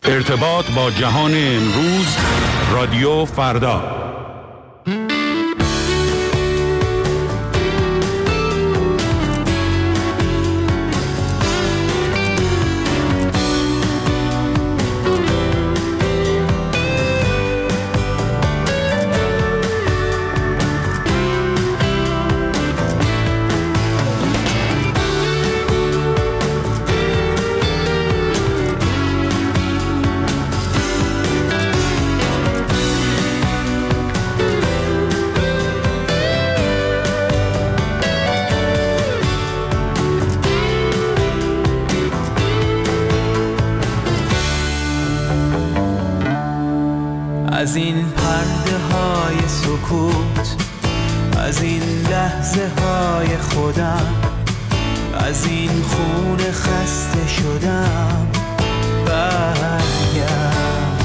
ارتباط با جهان امروز، رادیو فردا. از این پرده های سکوت، از این لحظه های خودم، از این خون خسته شدم، برگرد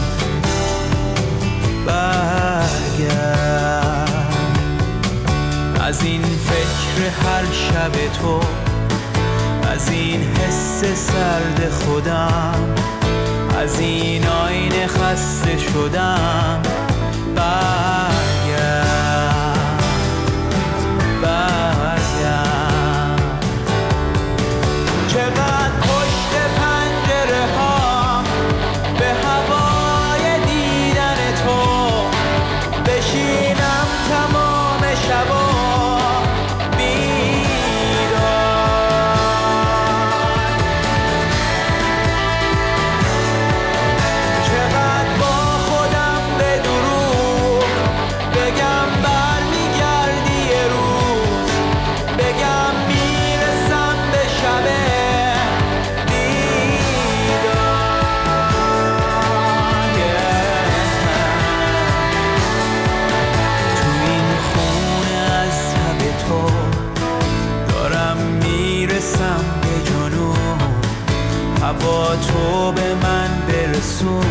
از این فکر هر شب تو، از این حس سرد خودم، از این آینه خسته شدم، برگرد چقدر پشت پنجره ها به هوای دیدن تو بشینم تمام شبا با تو به من برسون،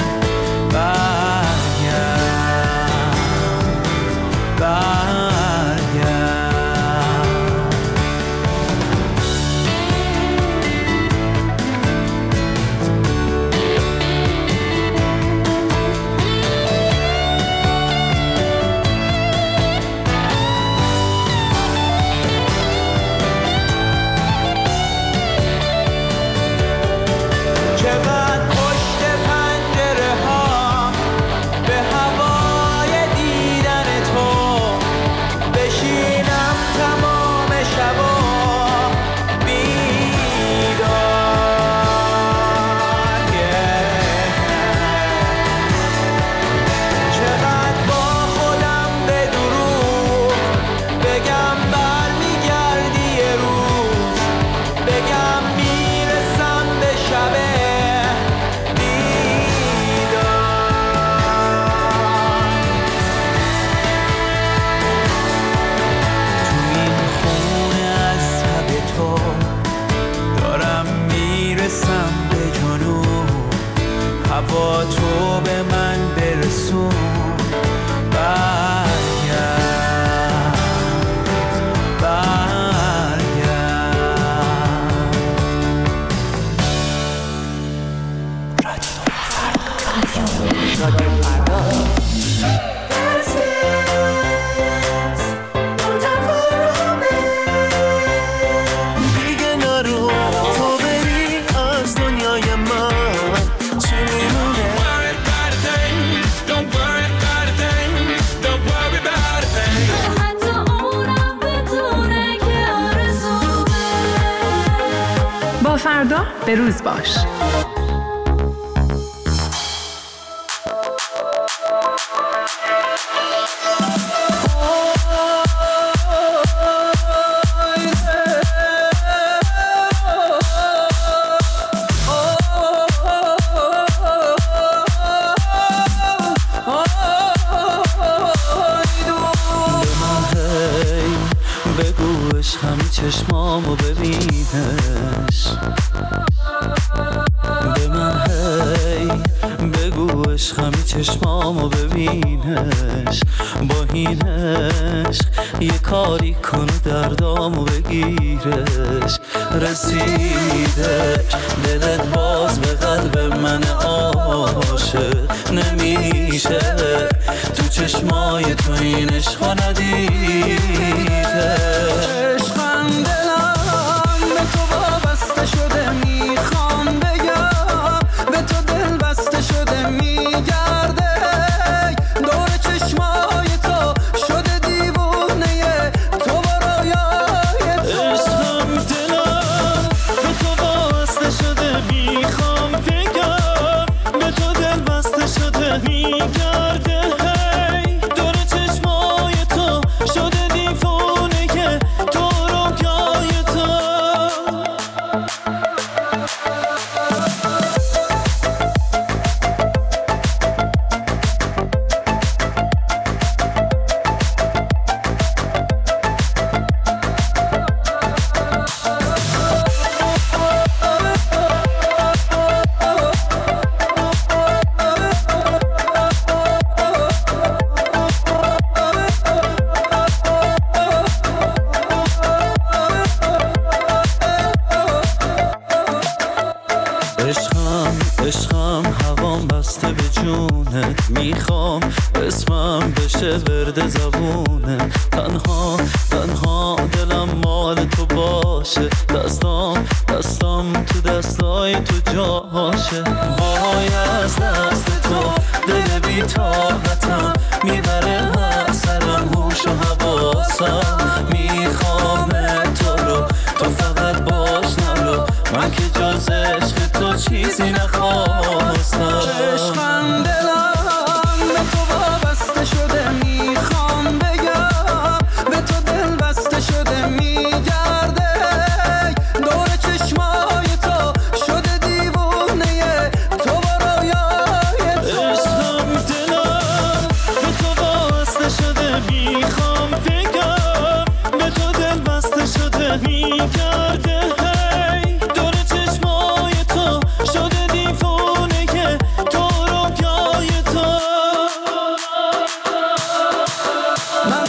با تو به من برسون، فردا به روز باش. چشمامو ببینش، به من هی بگو عشقمی چشمامو ببینش، با این عشق یه کاری کنه دردامو بگیرش، رسیدش دلت باز به قلب من نمیشه تو چشمای تو این عشق ندیده. عشقم دلم به تو وابسته شده میخوام بگم به تو دل بسته شده میگرده دور چشمای تو شده دیوونه تو برایای تو. عشقم دلم به تو وابسته شده میخوام بگم به تو دل بسته شده میگرده دور چشمای تو شده دیوونه که تو رویای تو. عشقم هوام بسته به جونت میخوام اسمم بشه ورد زبونه تنها دلم مال تو باشه دستام تو دستای تو جاشه. وای از دست تو دل بی طاقتم میبره هر سرم هوش و حواسم میخوام تو رو تو فقط باش نرو من که جز عشق تو چیزی نخواستم. عشقم دلم به تو وابسته شده میخوام بگم به تو دل بسته شده میگرده دور چشمای تو شده دیوونه تو برایای تو. عشقم دلم به تو وابسته شده میخوام بگم به تو دل بسته شده میگرده دور چشمای تو شده دیوونه که تو رویای تو. من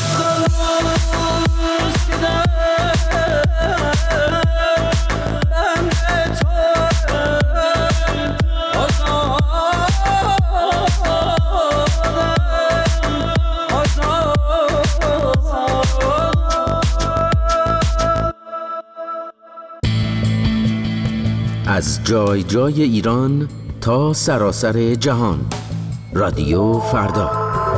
از جای جای ایران تا سراسر جهان رادیو فردا.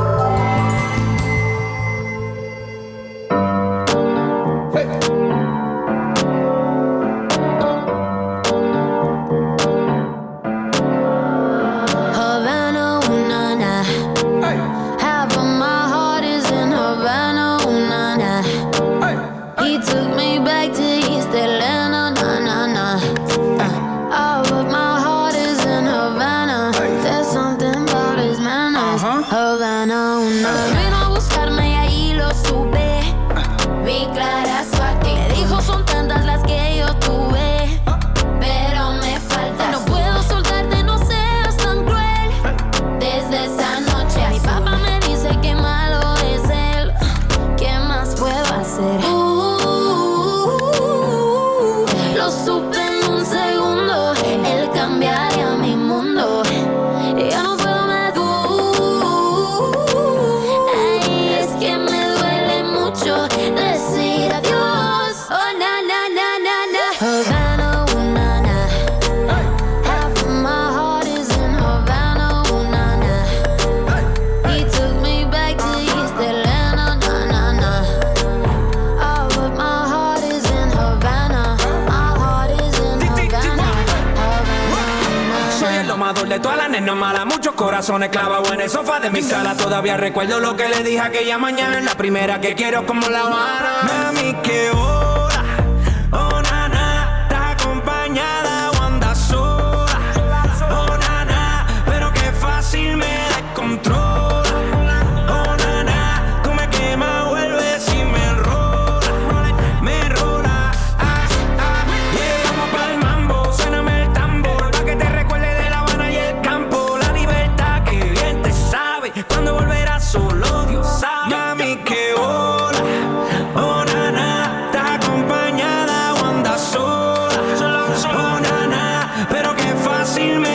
De todas las nenas malas, muchos corazones clavados en el sofá de mi sala. Todavía recuerdo lo que le dije aquella mañana. La primera que quiero como La Habana. Mami, que hoy